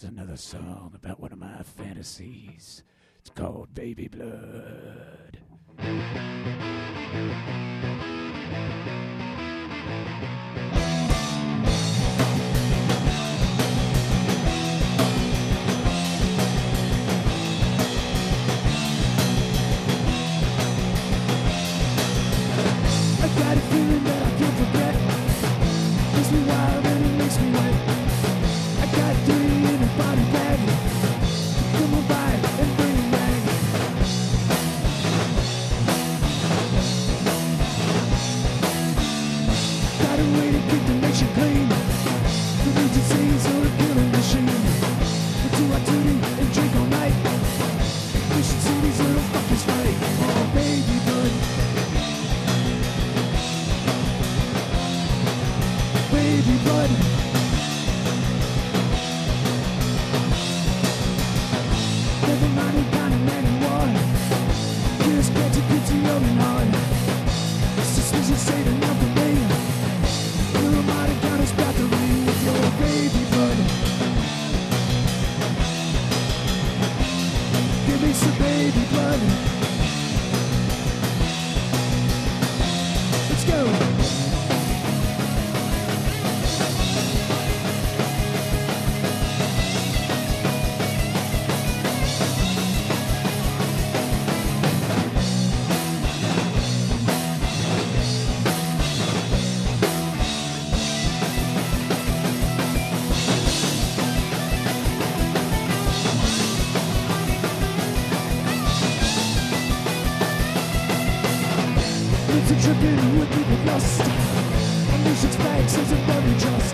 Here's another song about one of my fantasies. It's called Baby Blood. I got a feeling that I can't forget. Makes me wild and it makes me wet. I got dirty in a body bag. Come on by and bring it back. Got a way to keep the nation clean. The disease or a killing machine. We'll do our duty and drink all night. We should see these little fuckers fight. Oh, baby blood. Baby blood. Never mind who got a man in war. Just get to get to your heart. Suspicion Satan out the way. You're might have got us battery with your baby blood. Give me some baby blood. Let's go. It's a trip in with people lost. And music's bags isn't very just.